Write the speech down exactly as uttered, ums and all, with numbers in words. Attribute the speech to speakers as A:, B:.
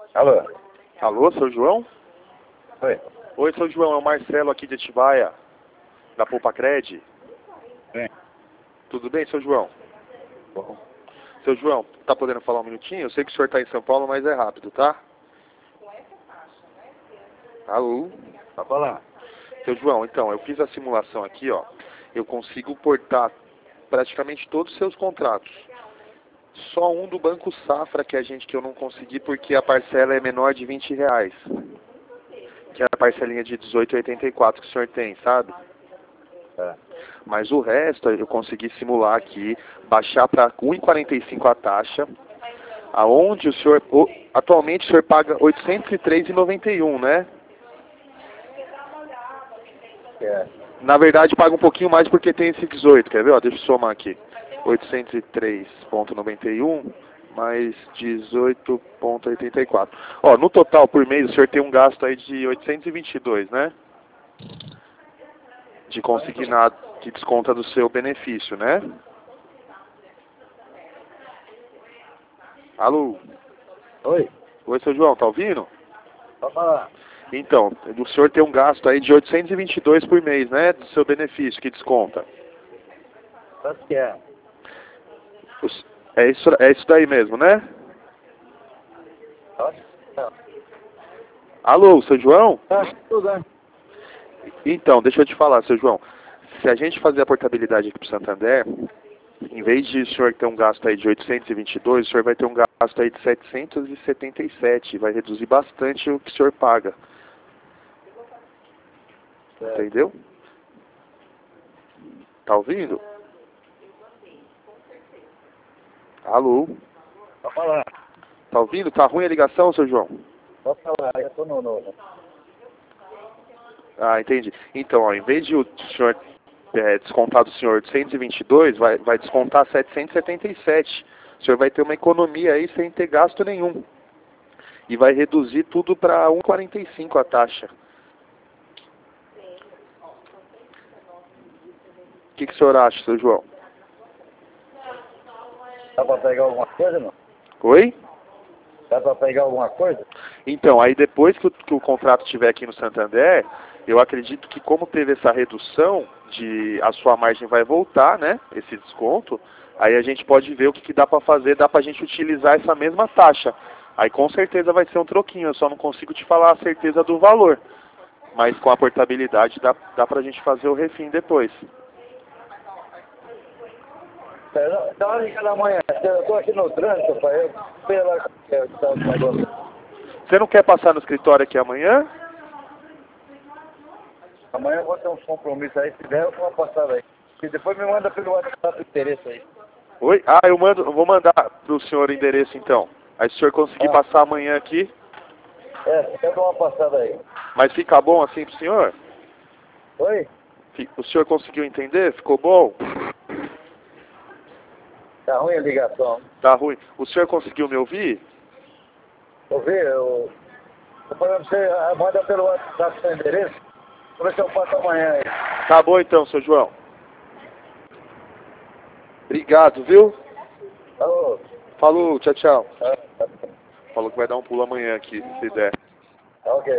A: Alô?
B: Alô, seu João?
A: Oi.
B: Oi, seu João, é o Marcelo aqui de Atibaia, da Poupa Cred.
A: Bem.
B: Tudo bem, seu João?
A: Bom.
B: Seu João, tá podendo falar um minutinho? Eu sei que o senhor tá em São Paulo, mas é rápido, tá? Alô?
A: Tá falando?
B: Seu João, então, eu fiz a simulação aqui, ó. Eu consigo portar praticamente todos os seus contratos. Só um do Banco Safra que a gente que eu não consegui porque a parcela é menor de vinte reais. Que é a parcelinha de dezoito reais e oitenta e quatro que o senhor tem, sabe?
A: É.
B: Mas o resto eu consegui simular aqui, baixar para um real e quarenta e cinco a taxa, aonde o senhor, o, atualmente o senhor paga oitocentos e três reais e noventa e um, né?
A: É.
B: Na verdade paga um pouquinho mais porque tem esse dezoito, quer ver? Ó, deixa eu somar aqui. oitocentos e três reais e noventa e um mais dezoito reais e oitenta e quatro. Ó, no total por mês o senhor tem um gasto aí de oitocentos e vinte e dois, né? De consignado, que desconta do seu benefício, né? Alô?
A: Oi?
B: Oi, seu João, tá ouvindo?
A: Tá falando?
B: Então, o senhor tem um gasto aí de oitocentos e vinte e dois por mês, né? Do seu benefício, que desconta.
A: Quanto que é?
B: Os- É isso, é isso daí mesmo, né?
A: Acho que não.
B: Alô, seu João?
A: Acho que tudo, né?
B: Então, deixa eu te falar, seu João. Se a gente fazer a portabilidade aqui pro Santander, em vez de o senhor ter um gasto aí de oitocentos e vinte e dois, o senhor vai ter um gasto aí de setecentos e setenta e sete. Vai reduzir bastante o que o senhor paga.
A: Certo.
B: Entendeu? Tá ouvindo? Alô?
A: Tá falando?
B: Tá ouvindo? Tá ruim a ligação, seu João?
A: Tá falando? Eu tô no... no...
B: Ah, entendi. Então, ó, em vez de o senhor é, descontar do senhor oitocentos e vinte e dois, vai, vai descontar setecentos e setenta e sete. O senhor vai ter uma economia aí sem ter gasto nenhum. E vai reduzir tudo para um real e quarenta e cinco a taxa. O que, que o senhor acha, seu João?
A: Dá pra pegar alguma coisa, não?
B: Oi?
A: Dá pra pegar alguma coisa?
B: Então, aí depois que o, que o contrato estiver aqui no Santander, eu acredito que como teve essa redução, de a sua margem vai voltar, né? Esse desconto, aí a gente pode ver o que, que dá para fazer, dá para a gente utilizar essa mesma taxa. Aí com certeza vai ser um troquinho, eu só não consigo te falar a certeza do valor. Mas com a portabilidade dá, dá pra gente fazer o refim depois.
A: É, dá uma ligada amanhã. Eu tô aqui no trânsito, pai. Eu sei lá como que é que tá o negócio.
B: Você não quer passar no escritório aqui amanhã?
A: Amanhã eu vou ter uns compromissos aí. Se der, eu vou passar aí. E depois me manda pelo WhatsApp o interesse aí.
B: Oi? Ah, eu mando, eu vou mandar pro senhor o endereço então. Aí se o senhor conseguir
A: Ah.
B: passar amanhã aqui,
A: É, eu dou uma passada aí.
B: mas fica bom assim pro senhor?
A: Oi?
B: Fi- O senhor conseguiu entender? Ficou bom?
A: Tá ruim a ligação.
B: Tá ruim. O senhor conseguiu me ouvir?
A: Vou ver, eu... Tô falando pra você, ah, manda pelo WhatsApp seu endereço. Vou ver se eu passo amanhã aí.
B: Tá bom então, seu João. Obrigado, viu?
A: Alô?
B: Falou, tchau, tchau.
A: Ah, tá,
B: Falou que vai dar um pulo amanhã aqui, se der.
A: ok.